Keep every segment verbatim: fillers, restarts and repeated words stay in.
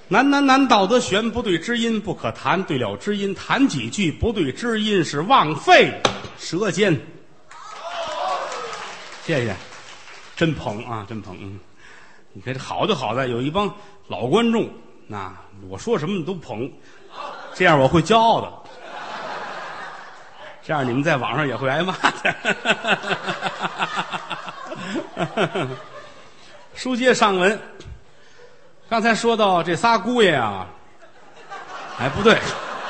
难难难，道德玄，不对知音不可谈，对了知音谈几句，不对知音是枉费舌尖。谢谢，真捧啊，真捧！嗯，你看这好就好在有一帮老观众，那我说什么你都捧，这样我会骄傲的，这样你们在网上也会挨骂的。书接上文。刚才说到这仨姑爷啊，哎，不对，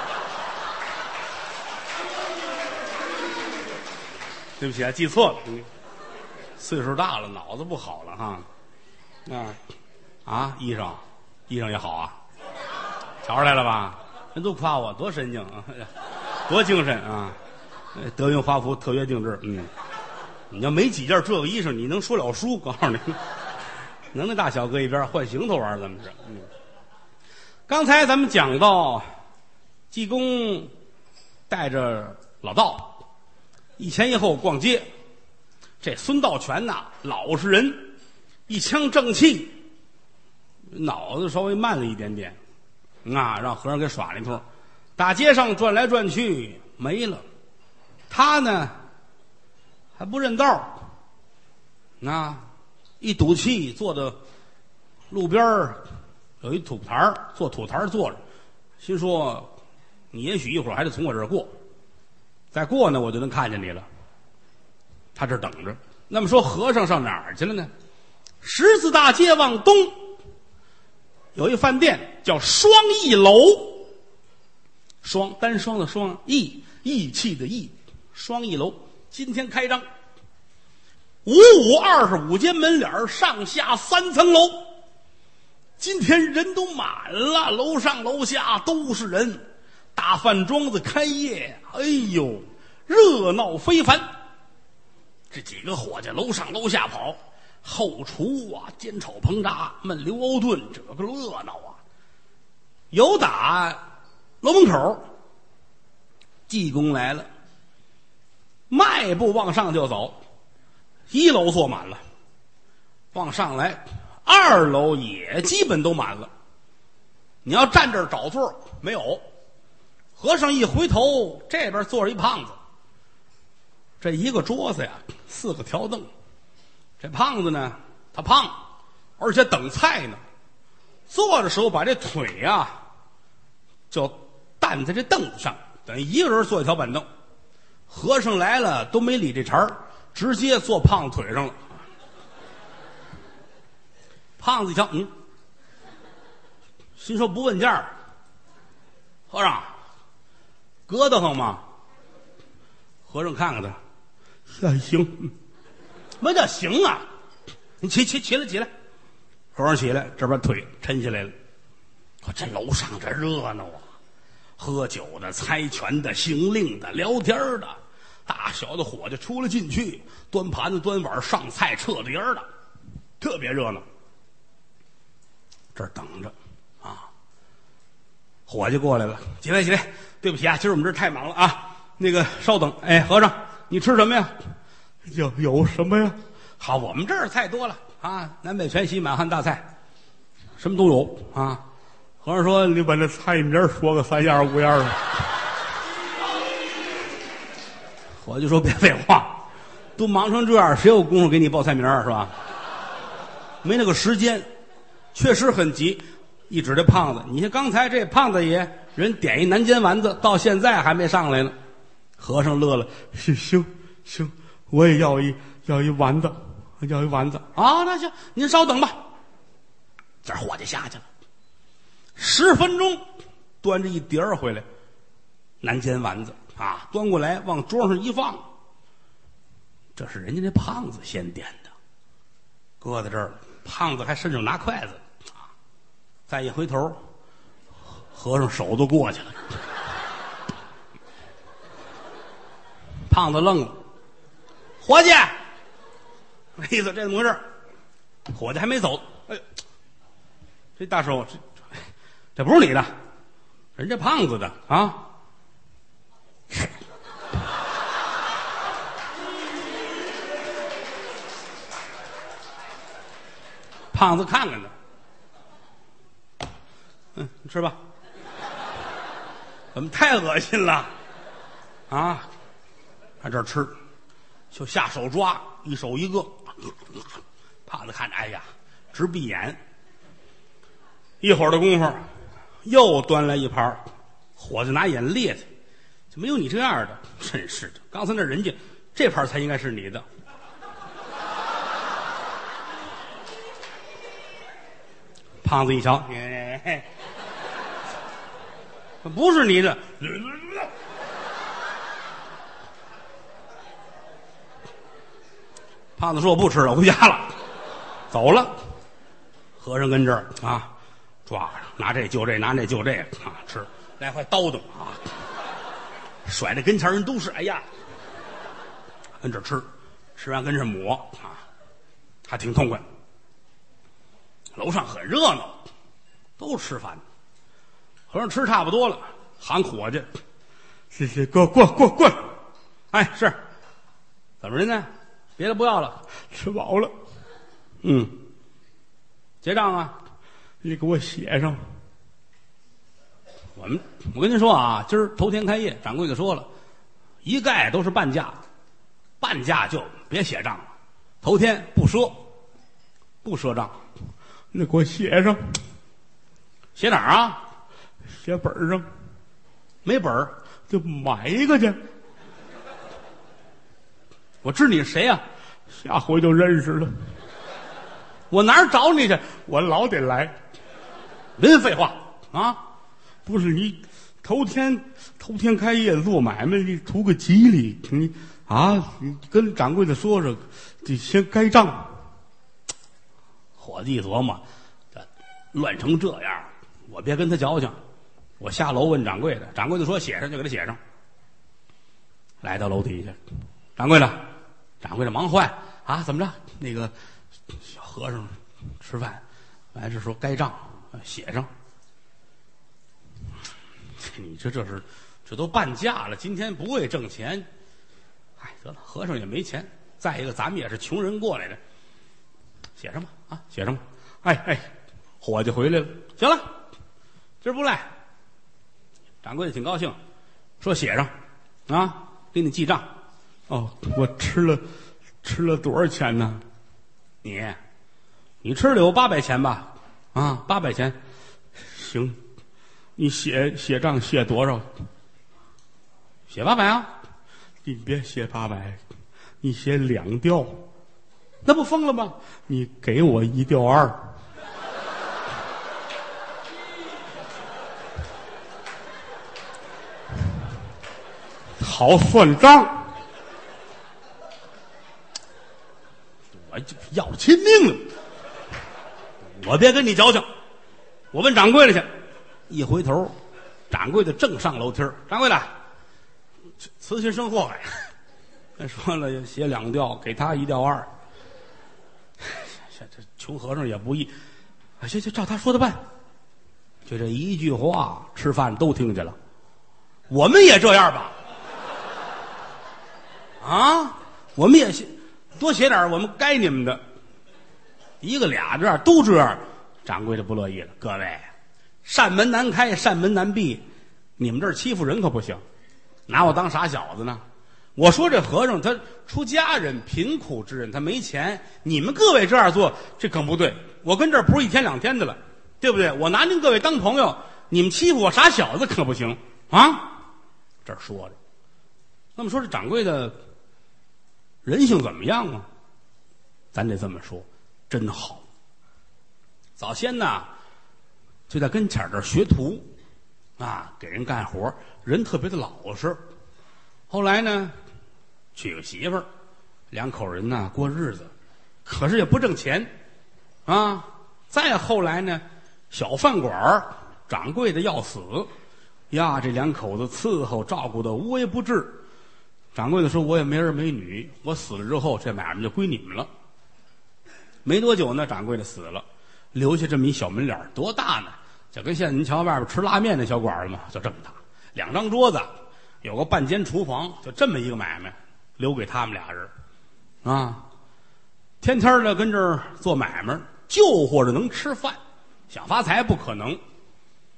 对不起啊，记错了，岁数大了，脑子不好了哈。啊啊，医生，医生也好啊，瞧出来了吧？人都夸我多神经啊，多精神啊，德云华服特约定制。嗯，你要没几件这个衣裳，你能说了书？告诉你。能耐大小搁一边换行头玩，咱们是。嗯，刚才咱们讲到济公带着老道一前一后逛街，这孙道全呐老实人，一腔正气，脑子稍微慢了一点点，啊，让和尚给耍了一通，大街上转来转去没了，他呢还不认道，那。一赌气，坐到路边有一土台，坐土台坐着，心说你也许一会儿还得从我这儿过，再过呢我就能看见你了。他这儿等着。那么说和尚上哪儿去了呢？十字大街往东有一饭店叫双义楼，双单双的双，义义气的义，双义楼今天开张。五五二十五间门脸，上下三层楼，今天人都满了，楼上楼下都是人，大饭庄子开业，哎呦，热闹非凡。这几个伙计楼上楼下跑，后厨啊，煎炒烹炸，焖溜熬炖，这个热闹啊！有打楼门口，济公来了，迈步往上就走。一楼坐满了，往上来，二楼也基本都满了。你要站这儿找座没有？和尚一回头，这边坐着一胖子。这一个桌子呀，四个条凳。这胖子呢，他胖，而且等菜呢。坐的时候把这腿呀，就担在这凳子上，等于一个人坐一条板凳。和尚来了都没理这茬儿。直接坐胖子腿上了。胖子一瞧，嗯，心说不问价，和尚，疙瘩慌吗？和尚看看他，还行。什么叫行啊？你起起起来起来。和尚起来，这边腿抻下来了。这楼上这热闹啊，喝酒的、猜拳的、行令的、聊天的。大小的伙计出来进去，端盘子端碗上菜撤着人的，特别热闹。这儿等着啊，伙计过来了，几位几位，对不起啊，今儿我们这儿太忙了啊，那个稍等，哎，和尚你吃什么呀？有有什么呀？好，我们这儿菜多了啊，南北全席满汉大菜，什么都有啊。和尚说：“你把那菜名说个三样五样的。”我就说别废话，都忙成这样，谁有功夫给你报菜名是吧？没那个时间，确实很急。一指这胖子，你看刚才这胖子爷人点一南煎丸子，到现在还没上来呢。和尚乐了，行行行，我也要一要一丸子，要一丸子啊！那行，您稍等吧。这伙计下去了，十分钟，端着一碟儿回来，南煎丸子。啊，端过来往桌上一放，这是人家那胖子先点的，搁在这儿了。胖子还伸手拿筷子，啊，再一回头，和尚手都过去了。胖子愣了，伙计，意思这怎么回事？伙计还没走，哎，这大手，这这不是你的，人家胖子的啊。胖子看看他， 嗯，你吃吧。怎么太恶心了啊？在这儿吃，就下手抓，一手一个。胖子看着，哎呀，直闭眼。一会儿的功夫，又端来一盘，伙计拿眼裂他，就没有你这样的，真是的。刚才那人家这盘才应该是你的。胖子一瞧，嘿嘿不是你的。胖子说：“我不吃了，我回家了。”走了。和尚跟这儿啊，抓拿这就这，拿那就这个啊，吃来回叨叨啊，甩着跟前人都是哎呀，跟这儿吃，吃完跟这儿抹啊，还挺痛快。楼上很热闹，都吃饭。和尚吃差不多了，喊伙计：“是是，过过过过！”哎，是，怎么着呢？别的不要了，吃饱了。嗯，结账啊，你给我写上。我们，我跟您说啊，今儿头天开业，掌柜的说了，一概都是半价，半价就别写账了，头天不赊，不赊账。那给我写上，写哪儿啊？写本上。没本儿就买一个去。我知你是谁呀、啊？下回就认识了。我哪儿找你去？我老得来。您废话啊！不是你头天头天开业做买卖，你图个吉利，你啊，你跟掌柜的说说，得先该账。伙计一琢磨，这乱成这样，我别跟他矫情。我下楼问掌柜的，掌柜的说写上就给他写上。来到楼底下，掌柜的，掌柜的忙坏啊！怎么着？那个小和尚吃饭，来这说该账写上。你这这是这都半价了，今天不会挣钱。哎，得了，和尚也没钱。再一个，咱们也是穷人过来的，写上吧啊，写上吧。哎哎，伙计回来了，行了，今儿不赖。掌柜的挺高兴，说写上啊，给你记账。哦，我吃了吃了多少钱呢？你你吃了有八百钱吧？啊，八百钱。行，你写写账写多少？写八百啊。你别写八百，你写两吊，那不疯了吗？你给我一吊二。好算账，我就要亲命了。我别跟你矫情，我问掌柜的去。一回头，掌柜的正上楼梯。掌柜的，慈心生祸害。再说了，写两吊，给他一吊二。这这穷和尚也不易。行行，照他说的办。就这一句话，吃饭都听见了。我们也这样吧。啊，我们也写多写点，我们该你们的。一个俩这样都这样，掌柜的不乐意了。各位，扇门难开，扇门难闭，你们这儿欺负人可不行，拿我当傻小子呢。我说这和尚他出家人，贫苦之人，他没钱，你们各位这样做，这可不对。我跟这儿不是一天两天的了，对不对？我拿您各位当朋友，你们欺负我傻小子可不行啊！这儿说着，那么说这掌柜的人性怎么样啊？咱得这么说，真好。早先呢，就在跟前儿这学徒，啊，给人干活，人特别的老实。后来呢，娶个媳妇儿，两口人呢过日子，可是也不挣钱，啊。再后来呢，小饭馆儿掌柜的要死，呀，这两口子伺候照顾的无微不至。掌柜的说：“我也没儿没女，我死了之后，这买卖就归你们了。”没多久呢，掌柜的死了，留下这么一小门脸，多大呢？就跟现在您瞧外边吃拉面那小馆子嘛，就这么大，两张桌子，有个半间厨房，就这么一个买卖，留给他们俩人，啊，天天的跟这儿做买卖，就或者能吃饭，想发财不可能。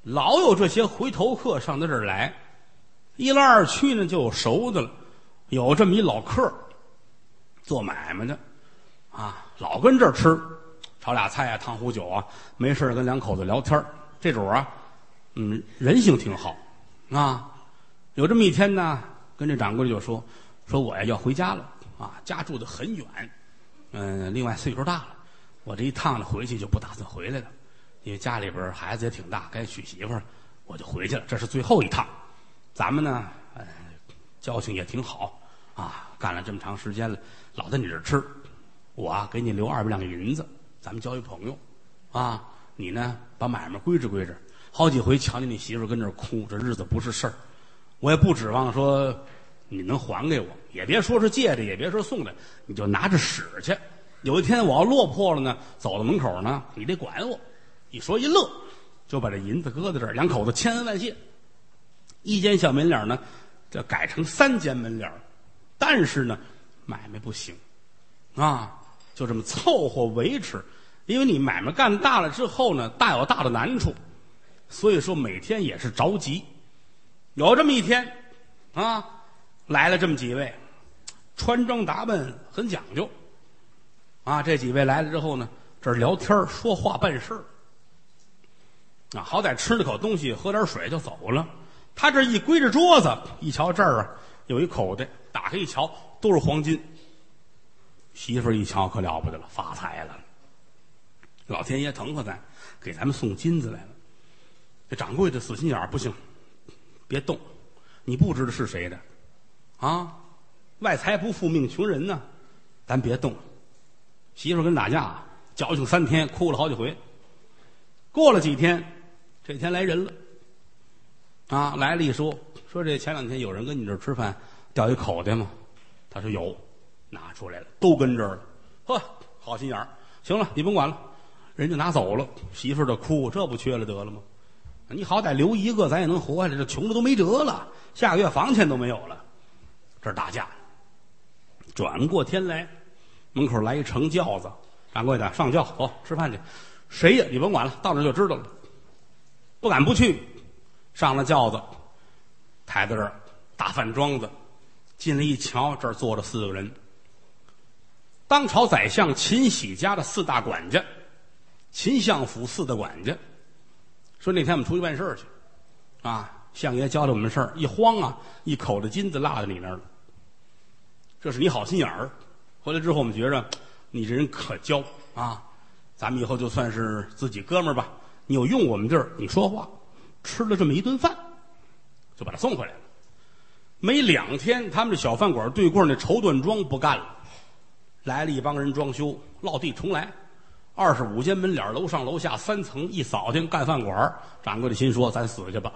老有这些回头客上到这儿来，一来二去呢就有熟的了。有这么一老客做买卖的啊，老跟这儿吃炒俩菜啊，烫壶酒啊，没事跟两口子聊天，这种啊嗯人性挺好啊。有这么一天呢，跟这掌柜的就说说我呀要回家了啊，家住得很远，嗯，另外岁数大了，我这一趟呢回去就不打算回来了，因为家里边孩子也挺大，该娶媳妇儿，我就回去了，这是最后一趟。咱们呢，呃，交情也挺好啊，干了这么长时间了，老在你这儿吃，我啊给你留二百两银子，咱们交一朋友啊。你呢把买卖归置归置。好几回瞧见你媳妇跟这儿哭，这日子不是事儿。我也不指望说你能还给我，也别说是借的，也别说送的，你就拿着使去。有一天我要落魄了呢，走到门口呢，你得管我。一说一乐，就把这银子搁在这儿，两口子千恩万谢。一间小门脸呢，就改成三间门脸，但是呢，买卖不行啊，就这么凑合维持。因为你买卖干大了之后呢，大有大的难处，所以说每天也是着急。有这么一天啊，来了这么几位，穿装打扮很讲究啊。这几位来了之后呢，这儿聊天说话办事啊，好歹吃了口东西喝点水就走了。他这一归着桌子，一瞧这儿啊有一口袋，打开一瞧都是黄金。媳妇儿一瞧可了不得了，发财了，老天爷疼和咱，给咱们送金子来了。这掌柜的死心眼儿，不行，别动，你不知道是谁的啊，外财不富命穷人呢，咱别动。媳妇儿跟打架矫情三天，哭了好几回。过了几天，这天来人了啊，来了一说说这前两天有人跟你这儿吃饭掉一口袋吗？他说有，拿出来了，都跟这儿了。呵，好心眼儿，行了，你甭管了，人就拿走了。媳妇儿的哭，这不缺了得了吗？你好歹留一个，咱也能活下来。这穷的都没辙了，下个月房钱都没有了。这儿打架，转过天来，门口来一乘轿子，掌柜的上轿，走吃饭去。谁呀？你甭管了，到那就知道了。不敢不去，上了轿子，抬到这儿，大饭庄子，进来一瞧，这儿坐着四个人。当朝宰相秦喜家的四大管家，秦相府四大管家。说那天我们出去办事去，啊，相爷交代我们事儿，一慌啊，一口的金子落在你那儿了。这是你好心眼儿。回来之后，我们觉着你这人可交啊，咱们以后就算是自己哥们儿吧。你有用我们地儿，你说话，吃了这么一顿饭，就把他送回来了。没两天，他们这小饭馆对过那绸缎庄不干了，来了一帮人装修，落地重来。二十五间门脸，楼上楼下三层，一扫听干饭馆。掌柜的心说：“咱死去吧！”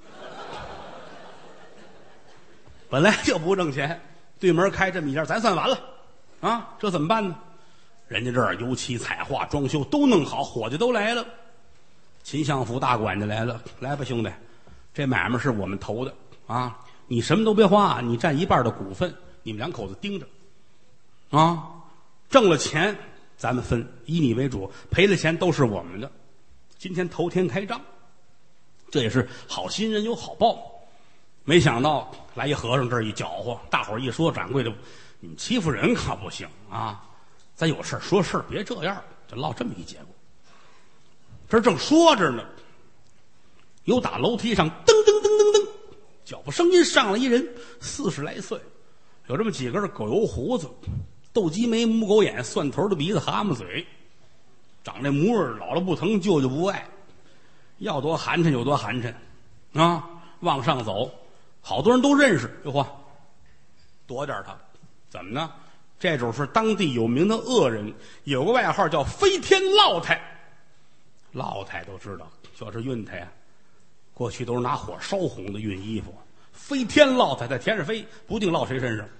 本来就不挣钱，对门开这么一家，咱算完了啊！这怎么办呢？人家这儿油漆、彩画、装修都弄好，伙计都来了。秦相府大管家来了，来吧，兄弟，这买卖是我们投的啊！你什么都别花，你占一半的股份，你们两口子盯着啊！挣了钱。咱们分，以你为主，赔了钱都是我们的。今天头天开张，这也是好心人有好报。没想到来一和尚，这儿一搅和，大伙儿一说，掌柜的，你们欺负人可不行啊！咱有事说事，别这样，就落这么一结果。这正说着呢，有打楼梯上噔噔噔噔噔，脚步声音上来一人，四十来岁，有这么几根狗油胡子。斗鸡眉、母狗眼、蒜头的鼻子、蛤蟆嘴，长这模样，姥姥不疼，舅舅不爱，要多寒碜有多寒碜啊！往上走，好多人都认识。哟嚯，躲点他，怎么呢？这种是当地有名的恶人，有个外号叫飞天烙太。烙太都知道，就是熨太呀。过去都是拿火烧红的熨衣服，飞天烙太在天上飞，不定烙谁身上。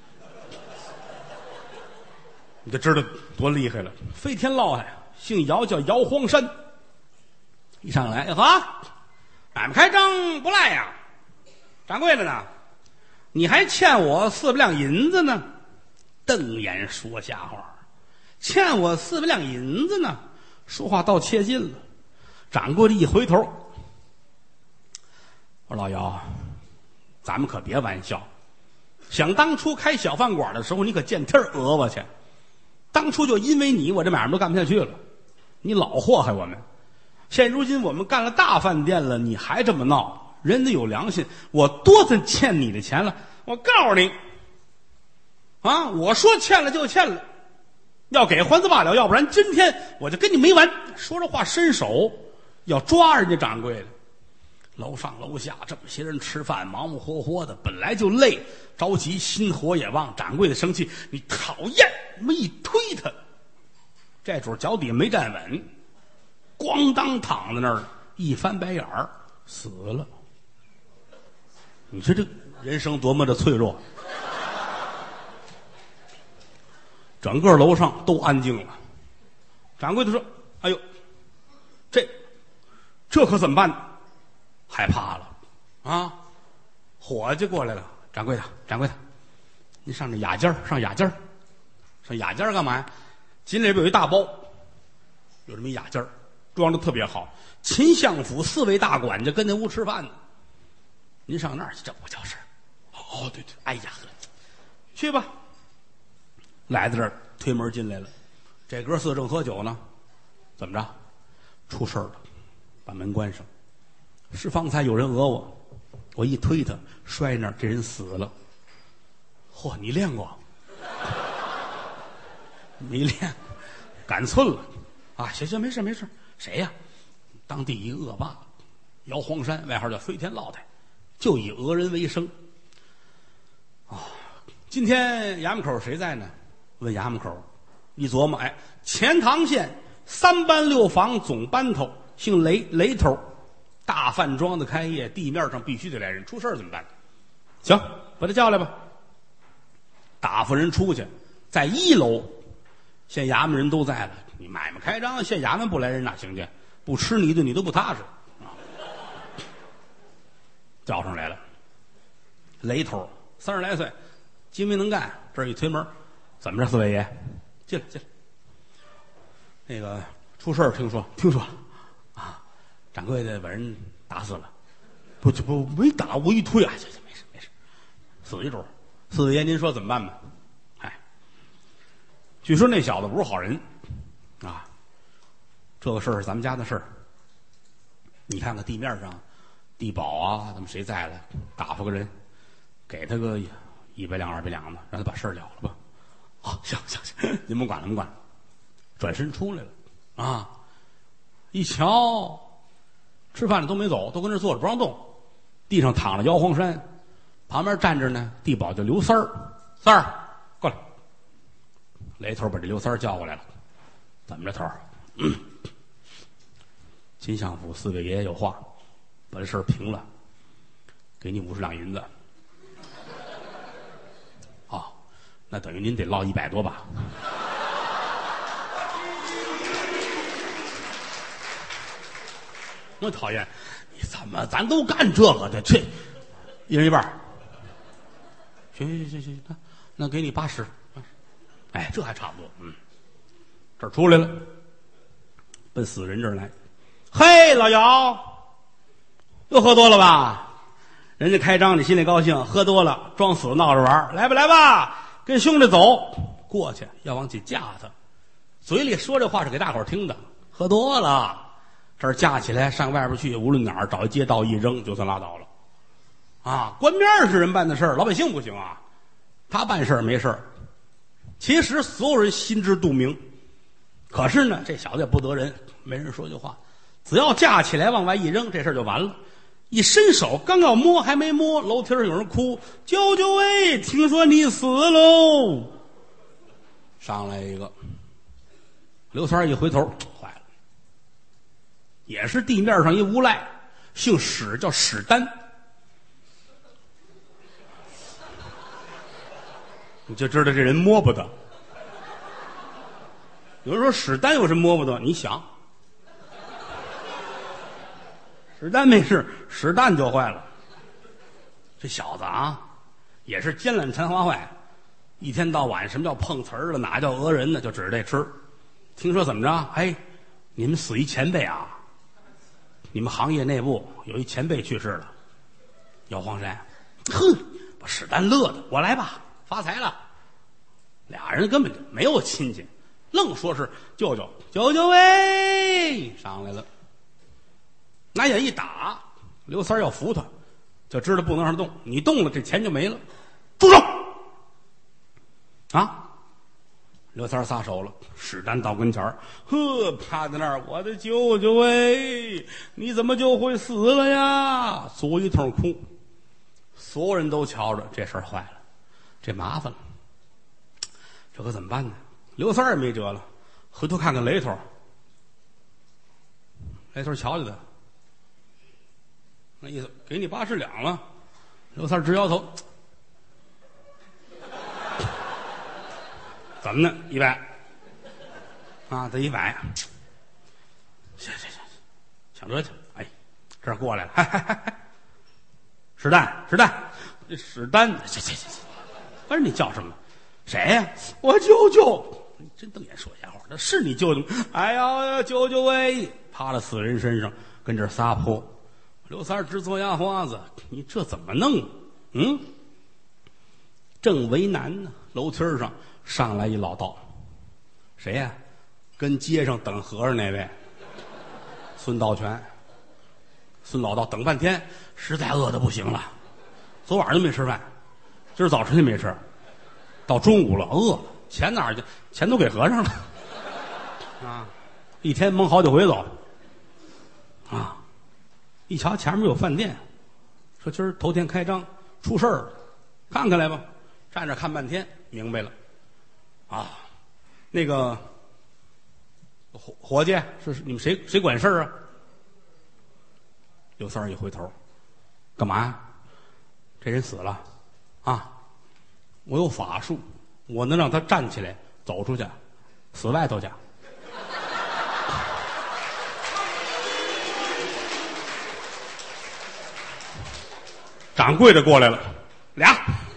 你就知道多厉害了。飞天烙太姓姚，叫姚荒山。一上来，呵，买卖开张不赖呀，掌柜的呢？你还欠我四百两银子呢。瞪眼说瞎话，欠我四百两银子呢。说话到切近了，掌柜的一回头， 我说老姚，咱们可别玩笑。想当初开小饭馆的时候，你可见天讹我去。当初就因为你，我这买卖都干不下去了。你老祸害我们。现如今我们干了大饭店了，你还这么闹，人得有良心。我多次欠你的钱了，我告诉你，啊，我说欠了就欠了，要给还则罢了，要不然今天我就跟你没完。说着话，伸手要抓人家掌柜的。楼上楼下这么些人吃饭，忙忙活活的，本来就累，着急，心火也旺。掌柜的生气，你讨厌，这么一推他，这主脚底没站稳，咣当躺在那儿，一翻白眼儿死了。你说这人生多么的脆弱！整个楼上都安静了。掌柜的说：“哎呦，这这可怎么办呢？”害怕了啊！伙计过来了，掌柜的，掌柜的，您上这雅间上雅间上雅间干嘛呀？进来里边有一大包，有这么一雅间装的特别好。秦相府四位大管家跟那屋吃饭呢。您上那儿去，这不叫事。哦，对对，哎呀，去吧。来到这儿，推门进来了。这哥四正喝酒呢，怎么着？出事了，把门关上。是方才有人讹我，我一推他，摔那儿，这人死了。嚯，你练过？没练，赶寸了啊！行行，没事没事。谁呀？当地一个恶霸，姚黄山，外号叫飞天老太，就以讹人为生。啊、哦，今天衙门口谁在呢？问衙门口，一琢磨，哎，钱塘县三班六房总班头，姓雷，雷头。大饭庄的开业，地面上必须得来人，出事怎么办？行，把他叫来吧。打发人出去，在一楼，县衙门人都在了。你买卖开张，县衙门不来人哪行去？不吃你一顿，你都不踏实。啊、叫上来了，雷头，三十来岁，精明能干。这儿一推门，怎么着，四位爷，进来进来。那个出事听说听说。掌柜的把人打死了，不不没打，我一推啊，行行，没事没事，死一主。四位爷，您说怎么办吧？哎，据说那小子不是好人啊，这个事儿是咱们家的事儿。你看看地面上，地保啊，咱们谁在了，打发个人，给他个一百两二百两的，让他把事儿了了吧。啊，行行行，您甭管了，甭管了。转身出来了啊，一瞧。吃饭的都没走，都跟这坐着不让动。地上躺着姚黄山，旁边站着呢地保叫刘三儿。三儿，过来。雷头把这刘三儿叫过来了。怎么着，头儿？嗯，金相府四位爷爷有话，把这事儿平了，给你五十两银子。哦，那等于您得落一百多吧？我讨厌，你怎么咱都干这个的？这一人一半。行行行行，那那给你八十。哎，这还差不多。嗯，这儿出来了，奔死人这儿来。嘿，老姚，又喝多了吧？人家开张，你心里高兴，喝多了装死闹着玩，来吧来吧，跟兄弟走过去，要往起架他。嘴里说这话是给大伙儿听的，喝多了。这儿架起来上外边去，无论哪儿找一街道一扔，就算拉倒了。啊，官面是人办的事儿，老百姓不行啊。他办事儿没事儿，其实所有人心知肚明。可是呢，这小子也不得人，没人说句话。只要架起来往外一扔，这事儿就完了。一伸手刚要摸，还没摸，楼梯上有人哭：“舅舅喂，听说你死喽！”上来一个，刘三儿一回头，坏了。也是地面上一无赖，姓史，叫史丹。你就知道这人摸不得。有人说史丹有什么摸不得？你想，史丹没事，史丹就坏了。这小子啊，也是奸懒馋花坏，一天到晚什么叫碰瓷儿了，哪叫讹人呢？就指着这吃。听说怎么着？哎，你们死一前辈啊！你们行业内部有一前辈去世了， 姚黄山，哼，把史丹乐的，我来吧，发财了。俩人根本就没有亲戚，愣说是舅舅，舅舅喂，上来了。拿眼一打，刘三要扶他，就知道不能让他动，你动了这钱就没了。住手！啊！刘三撒手了，史丹到跟前儿，呵，趴在那儿，我的舅舅喂，你怎么就会死了呀？足一通哭，所有人都瞧着，这事儿坏了，这麻烦了，这可怎么办呢？刘三也没辙了，回头看看雷头，雷头瞧瞧他，那意思给你八十两了。刘三直摇头，怎么呢？一百啊，得一百。行行行，想辙去。哎，这儿过来了，嗨嗨嗨嗨，史丹，史丹，这史丹，行行行行，不是你叫什么？谁呀、啊？我舅舅。你真瞪眼说瞎话，那是你舅舅吗？哎呀，舅舅喂，趴到死人身上，跟这儿撒泼。刘三直嘬牙花子，你这怎么弄？嗯，正为难呢，楼梯上上来一老道，谁呀、啊？跟街上等和尚那位，孙道全。孙老道等半天，实在饿得不行了，昨晚就没吃饭，今儿早晨也没吃，到中午了饿了，钱哪儿去？钱都给和尚了啊！一天蒙好几回走啊！一瞧前面有饭店，说今儿头天开张，出事儿了，看看来吧。站着看半天，明白了啊！那个伙伙计是你们谁谁管事儿啊？刘三儿一回头，干嘛呀？这人死了啊！我有法术，我能让他站起来走出去，死外头去。掌柜的过来了，俩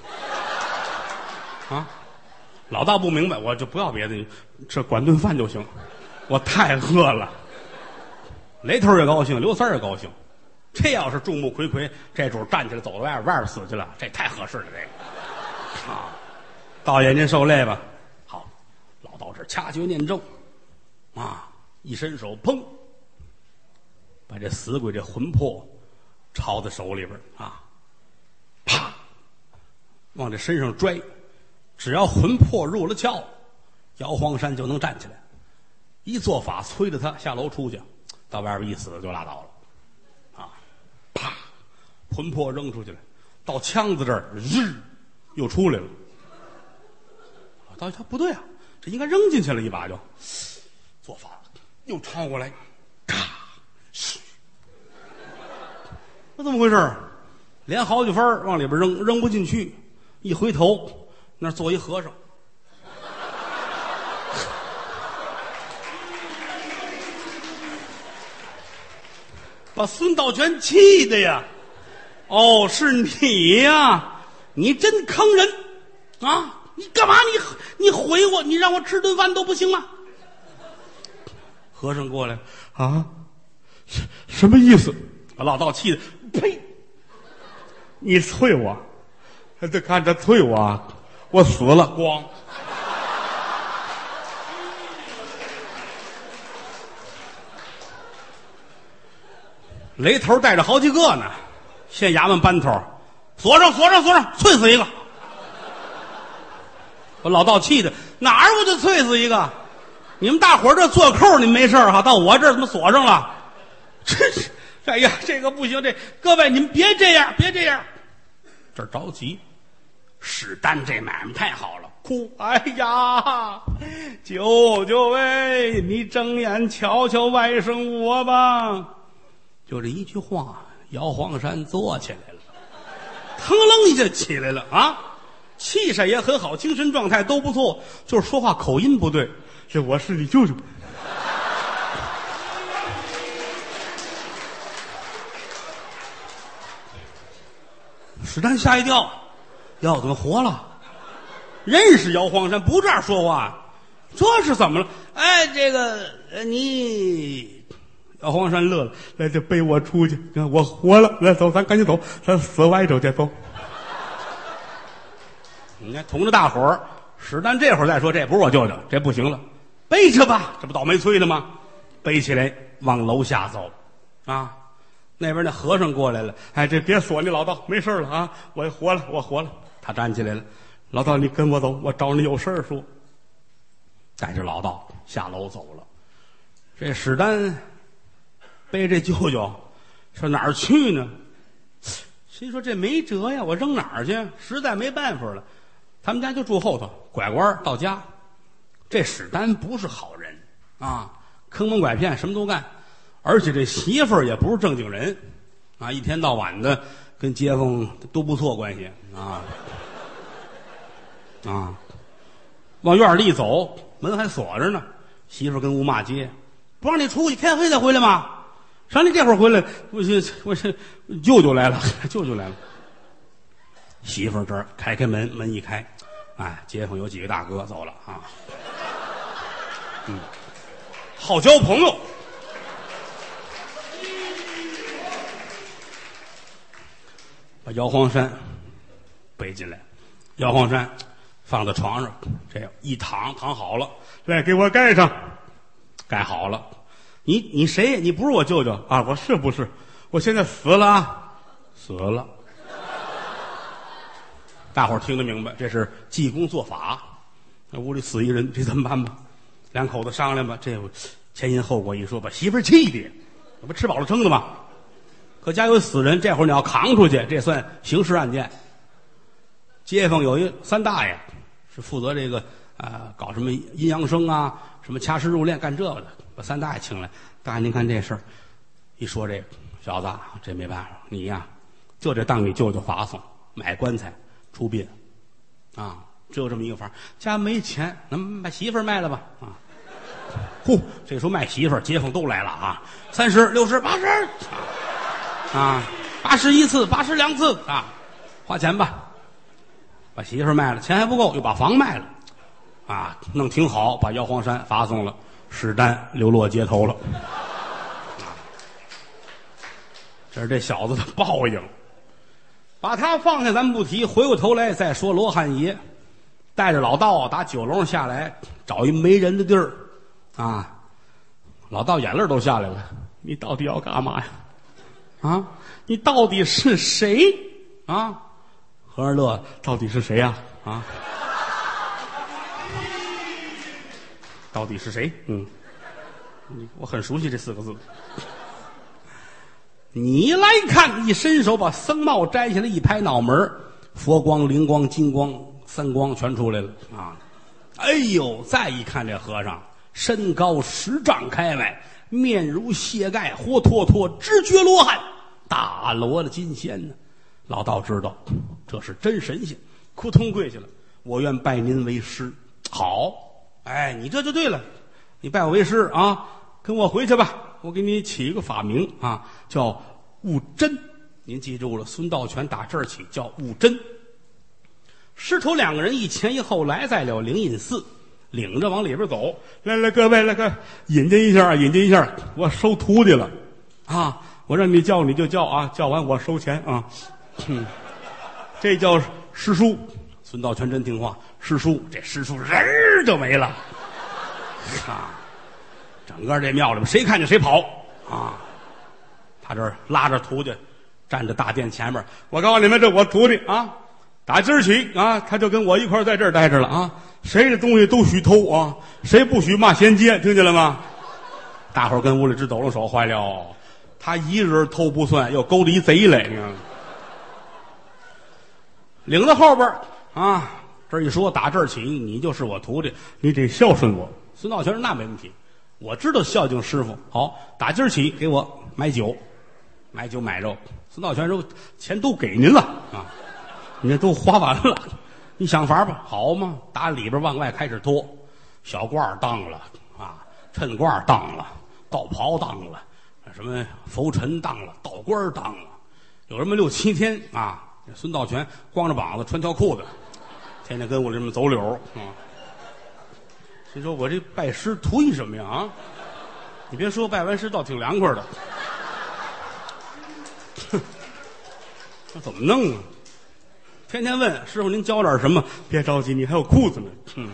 啊！老大不明白，我就不要别的，这管顿饭就行，我太饿了。雷头也高兴，刘三也高兴。这要是众目睽睽，这主站起来走到外边，外边死去了，这太合适了。这个啊，道爷您受累吧。好，老道士掐诀念咒，啊，一伸手，砰，把这死鬼这魂魄抄在手里边啊，啪，往这身上拽，只要魂魄入了窍，姚黄山就能站起来。一做法，催着他下楼出去，到外边一死就拉倒了。啪，魂魄扔出去了，到枪子这儿，日，又出来了。到他不对啊，这应该扔进去了一把就，做法又抄过来，咔，嘘，那怎么回事？连好几分往里边扔，扔不进去，一回头，那坐一和尚。把孙道全气的呀！哦，是你呀！你真坑人啊！你干嘛？你你毁我！你让我吃顿饭都不行吗？和尚过来啊，什么意思？把老道气的，呸！你啐我，这看着啐我，我死了，光。雷头带着好几个呢，县衙门班头，锁上锁上锁上，啐死一个。把老道气的，哪儿我就啐死一个？你们大伙儿这做扣你没事哈，到我这儿怎么锁上了？真是，哎呀，这个不行，这各位你们别这样，别这样，这着急。史丹这买卖太好了，哭，哎呀，舅舅喂，你睁眼瞧瞧外甥我吧。就这一句话，姚黄山坐起来了，腾楞一下起来了啊，气势也很好，精神状态都不错，就是说话口音不对。这我是你舅舅。史丹吓一跳，哟，怎么活了？认识姚黄山，不这样说话，这是怎么了？哎，这个呃，你姚黄山乐了，来，这背我出去，我活了，来走，咱赶紧走，咱死外头去走。你看，同着大伙儿，史丹这会儿再说，这不是我舅舅，这不行了，背着吧，这不倒霉催的吗？背起来往楼下走，啊，那边那和尚过来了，哎，这别锁你老道，没事了啊，我活了，我活了。他站起来了，老道，你跟我走，我找你有事儿说。带着老道下楼走了。这史丹背这舅舅上哪儿去呢？谁说这没辙呀？我扔哪儿去？实在没办法了。他们家就住后头，拐弯到家。这史丹不是好人啊，坑蒙拐骗什么都干，而且这媳妇儿也不是正经人啊，一天到晚的跟街坊都不错关系啊啊，往院里一走，门还锁着呢，媳妇儿跟屋骂街，不让你出去，开会再回来吗？上你这会儿回来，我这我这舅舅来了，舅舅来了。媳妇儿这儿开开门，门一开，哎，街坊有几个大哥走了啊，嗯，好交朋友。把姚黄山背进来，姚黄山放在床上，这样一躺，躺好了，来给我盖上，盖好了。你你谁？你不是我舅舅啊？我是不是？我现在死了啊，死了。大伙儿听得明白，这是济公做法。那屋里死一人，这怎么办吧？两口子商量吧，这前因后果一说，把媳妇儿气的，这不吃饱了撑的吗？可家有死人，这会儿你要扛出去，这算刑事案件。街坊有一三大爷，是负责这个啊、呃、搞什么阴阳生啊，什么掐尸入殓，干这个的。把三大爷请来，大爷您看这事儿，一说这个小子，这没办法，你呀就得当你舅舅法送，买棺材出殡啊，只有这么一个法。家没钱，能把媳妇儿卖了吧？啊，呼，这时候卖媳妇儿，街坊都来了啊，三十、六十、八十啊，八十一次，八十两次啊，花钱吧，把媳妇儿卖了，钱还不够，又把房卖了啊，弄挺好，把姚黄山发送了。史丹流落街头了，这是这小子的报应。把他放下咱们不提，回过头来再说罗汉爷带着老道打九楼上下来，找一没人的地儿啊。老道眼泪都下来了，你到底要干嘛呀？啊，你到底是谁啊？和尚乐，到底是谁呀？啊？啊到底是谁？嗯，我很熟悉这四个字。你来看，一伸手把僧帽摘下来，一拍脑门，佛光、灵光、金光三光全出来了啊！哎呦，再一看这和尚，身高十丈开外，面如蟹盖，活脱脱直觉罗汉，大罗的金仙呢。老道知道这是真神仙，扑通跪下了，我愿拜您为师。好。哎，你这就对了，你拜我为师啊，跟我回去吧。我给你起一个法名啊，叫悟真。您记住了，孙道全打这儿起叫悟真。师徒两个人一前一后来在了灵隐寺，领着往里边走。来来，各位来个引荐一下，引荐一下，我收徒弟了啊！我让你叫你就叫啊，叫完我收钱啊。嗯，这叫师叔。孙道全真听话，师叔，这师叔人儿就没了啊！整个这庙里边谁看见谁跑啊！他这儿拉着徒弟站在大殿前面，我告诉你们，这我徒弟啊，打今儿起啊，他就跟我一块在这儿待着了啊！谁的东西都许偷啊，谁不许骂衔接，听见了吗？大伙儿跟屋里直抖了手，坏了，他一人偷不算，又勾着一贼来，你看，领到后边啊，这一说打这儿起，你就是我徒弟，你得孝顺我。孙道全说那没问题，我知道孝敬师傅。好，打今儿起给我买酒，买酒买肉。孙道全说钱都给您了啊，你这都花完了，你想法吧。好嘛，打里边往外开始脱，小褂当了啊，衬褂当了，道袍当了，什么拂尘当了，道官当了，有什么六七天啊。孙道全光着膀子穿条裤子，天天跟我这么走柳啊！谁说我这拜师图一什么呀？啊， 你别说，拜完师倒挺凉快的。那怎么弄啊？天天问师傅您教点什么？别着急，你还有裤子呢。嗯。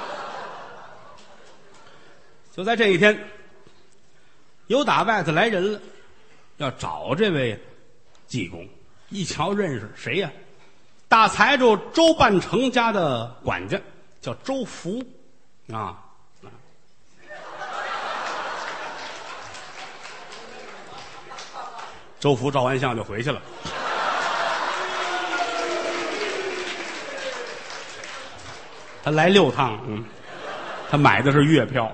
就在这一天，有打外头来人了，要找这位济公。一瞧认识谁呀、啊？大财主周半成家的管家，叫周福啊。周福照完相就回去了。他来六趟，嗯，他买的是月票。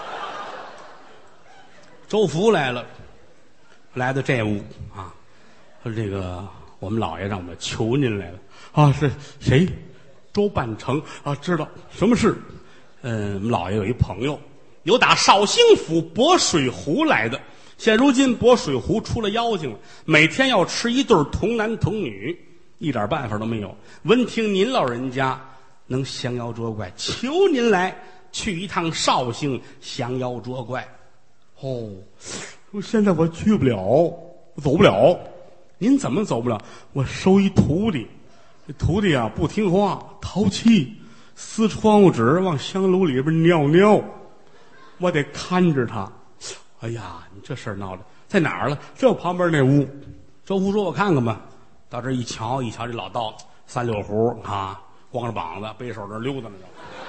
周福来了，来到这屋啊，说这个我们老爷让我们求您来了啊，是谁？周半成啊，知道什么事？嗯，我们老爷有一朋友，有打绍兴府博水湖来的。现如今博水湖出了妖精了，每天要吃一对童男童女，一点办法都没有。闻听您老人家能降妖捉怪，求您来去一趟绍兴降妖捉怪。哦，现在我去不了，我走不了。您怎么走不了？我收一徒弟，这徒弟啊不听话，淘气，撕窗户纸往香炉里边尿尿，我得看着他。哎呀，你这事儿闹的在哪儿了？就旁边那屋。周福说：“我看看吧。”到这一瞧，一瞧这老道三溜胡啊，光着膀子，背手那溜达呢。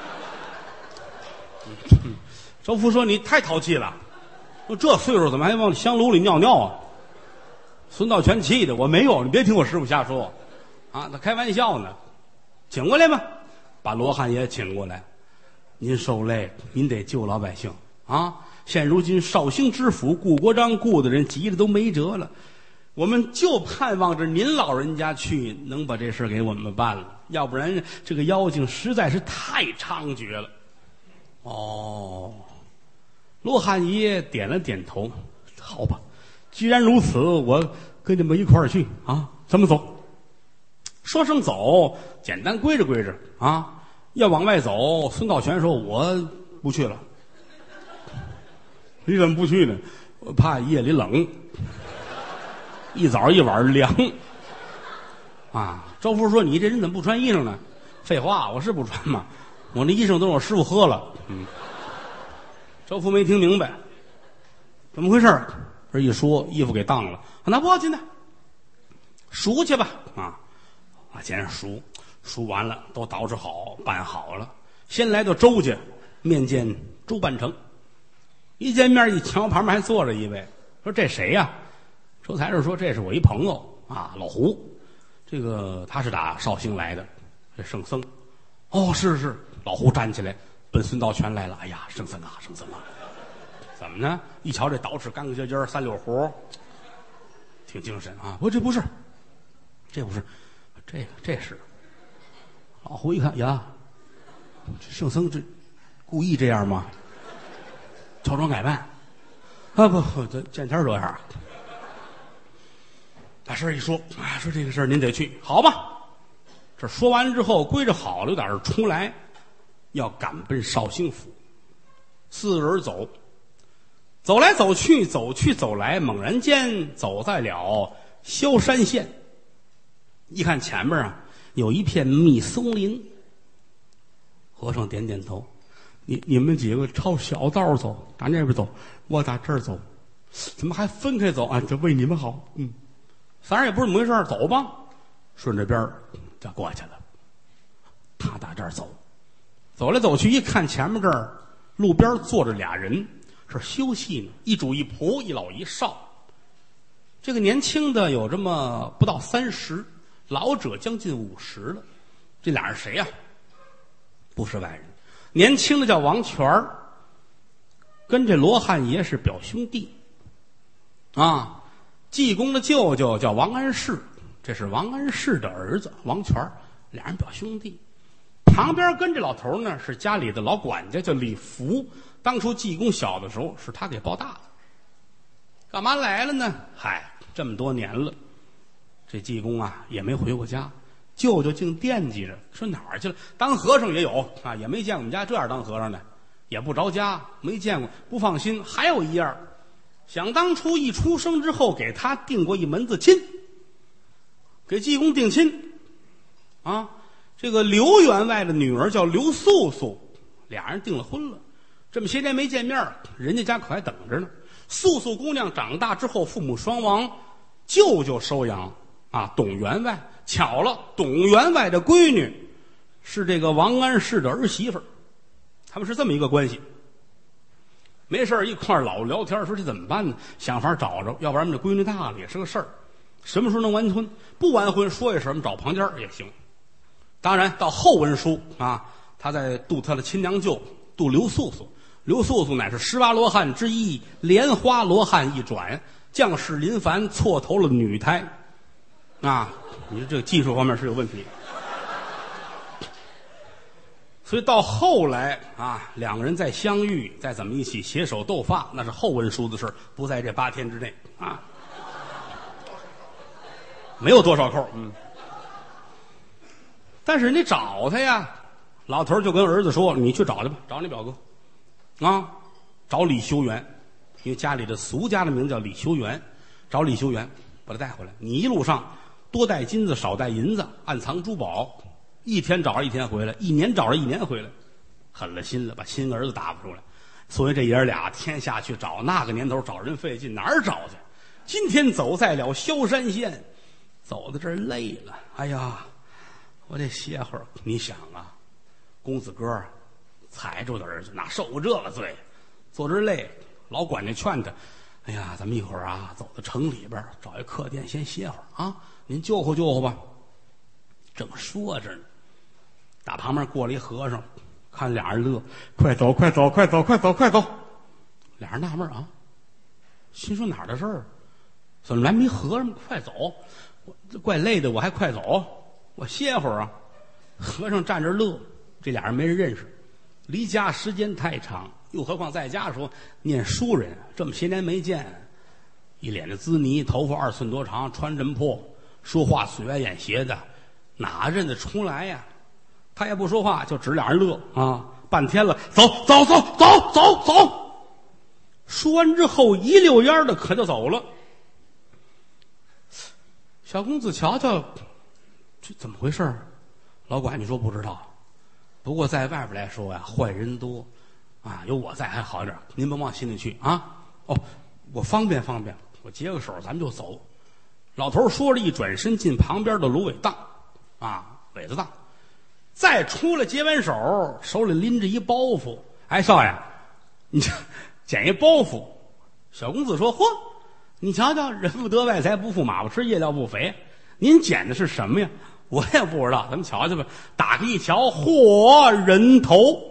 嗯、周福说：“你太淘气了，这岁数怎么还往香炉里尿尿啊？”孙道全气的：“我没有，你别听我师傅瞎说啊，他开玩笑呢。请过来吧，把罗汉爷请过来。您受累，您得救老百姓啊。”现如今绍兴知府顾国璋顾的人急得都没辙了，我们就盼望着您老人家去能把这事给我们办了，要不然这个妖精实在是太猖獗了。哦，罗汉爷点了点头，好吧，既然如此，我跟你们一块儿去啊，怎么走？说声走，简单归着归着啊，要往外走，孙道全说我不去了。你怎么不去呢？我怕夜里冷，一早一晚凉。啊，周福说：“你这人怎么不穿衣裳呢？”废话，我是不穿嘛，我那衣裳都是我师傅喝了。嗯，周福没听明白，怎么回事？这一说，衣服给当了，那不进来，赎去吧。啊，啊，先生赎，赎完了都捯饬好，办好了，先来到周家面见周半成。一见面一瞧，旁边还坐着一位，说这谁呀、啊？周财主说这是我一朋友啊，老胡，这个他是打绍兴来的，这圣僧。哦，是是。老胡站起来奔孙道全来了。哎呀，圣僧啊，圣僧啊，怎么呢？一瞧这捯饬干干净净，三溜胡，挺精神啊。不，这不是，这不是，这个这是。老胡一看呀，这圣僧这故意这样吗？乔装改扮啊，不，这见天这样。把事一说啊，说这个事儿您得去，好吧？这说完之后，归着好了，有点出来，要赶奔绍兴府。四个人走，走来走去，走去走来，猛然间走在了萧山县。一看前面啊，有一片密松林。和尚点点头。你你们几个朝小道走，打那边走，我打这儿走，怎么还分开走啊？这为你们好。嗯，反正也不是怎么回事，走吧。顺着边就过去了。他打这儿走，走来走去，一看前面这儿路边坐着俩人，是休息呢，一主一仆，一老一少。这个年轻的有这么不到三十，老者将近五十了。这俩人谁呀、啊？不是外人。年轻的叫王全儿，跟这罗汉爷是表兄弟啊。济公的舅舅叫王安石，这是王安石的儿子王全儿，俩人表兄弟。旁边跟这老头呢是家里的老管家，叫李福。当初济公小的时候是他给抱大的。干嘛来了呢？嗨，这么多年了，这济公啊也没回过家。舅舅竟惦记着，说哪儿去了？当和尚也有啊，也没见我们家这样当和尚的。 也不着家，没见过，不放心。还有一样，想当初一出生之后给他定过一门子亲，给济公定亲啊。这个刘员外的女儿叫刘素素，俩人订了婚了。这么些年没见面，人家家可还等着呢。素素姑娘长大之后，父母双亡，舅舅收养啊。董员外巧了，董员外的闺女是这个王安石的儿媳妇，他们是这么一个关系。没事一块老聊天，说这怎么办呢？想法找着，要不然我们这闺女大了也是个事儿。什么时候能完婚？不完婚说一声，我们找旁家也行。当然到后文书啊，他在度他的亲娘舅，度刘素素。刘素素乃是十八罗汉之一，莲花罗汉一转，将士林凡错投了女胎啊！你说这个技术方面是有问题。所以到后来啊，两个人再相遇，再怎么一起携手斗发，那是后文书的事，不在这八天之内啊，没有多少扣。嗯，但是你找他呀，老头就跟儿子说：“你去找他吧，找你表哥。”啊，找李修缘，因为家里的俗家的名字叫李修缘，找李修缘把他带回来。你一路上多带金子少带银子，暗藏珠宝，一天找着一天回来，一年找着一年回来，狠了心了，把亲儿子打发出来。所以这爷儿俩天下去找，那个年头找人费劲，哪儿找去？今天走在了萧山县，走到这儿累了，哎呀，我得歇会儿。你想啊，公子哥踩着我的儿子，哪受过这个罪？坐这儿累，老管家劝他：“哎呀，咱们一会儿啊，走到城里边找一客店先歇会儿啊，您救活救活吧。”正说着呢，打旁边过了一和尚，看俩人乐，快走，快走，快走，快走，快走。俩人纳闷啊，心说哪儿的事儿？怎么来没和尚？快走！我怪累的，我还快走，我歇会儿啊。和尚站着乐，这俩人没人认识。离家时间太长，又何况在家的时候念书人，这么些年没见，一脸的滋泥，头发二寸多长，穿针破，说话嘴歪眼斜的，哪认得出来呀？他也不说话，就指俩人乐啊，半天了，走走走走走走。说完之后，一溜烟的可就走了。小公子瞧瞧，这怎么回事？老管家说不知道。不过在外边来说呀，坏人多，啊，有我在还好点，您甭往心里去啊。哦，我方便方便，我接个手，咱们就走。老头说着，一转身进旁边的芦苇荡，啊，苇子荡，再出来接完手，手里拎着一包袱。哎，少爷，你这捡一包袱。小公子说：“嚯，你瞧瞧，人不得外财不富，马不吃夜料不肥。您捡的是什么呀？”我也不知道，咱们瞧瞧吧。打开一瞧，嚯，人头！